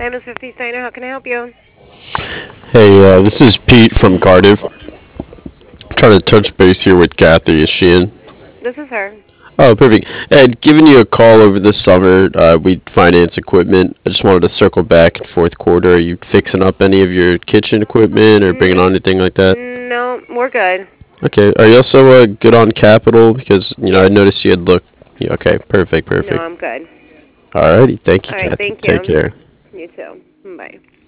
Diamonds 50 Steiner, how can I help you? Hey, this is Pete from Cardiff. Trying to touch base here with Kathy. Is she in? This is her. Oh, perfect. I'd given you a call over the summer. We finance equipment. I just wanted to circle back in fourth quarter. Are you fixing up any of your kitchen equipment or bringing N- on anything like that? no, we're good. Okay. Are you also good on capital? Because I Yes. noticed you had looked. Yeah, okay. Perfect. No, Perfect. I'm good. Alrighty. Thank you, All right, Kathy. thank Take you. care. You too. Bye.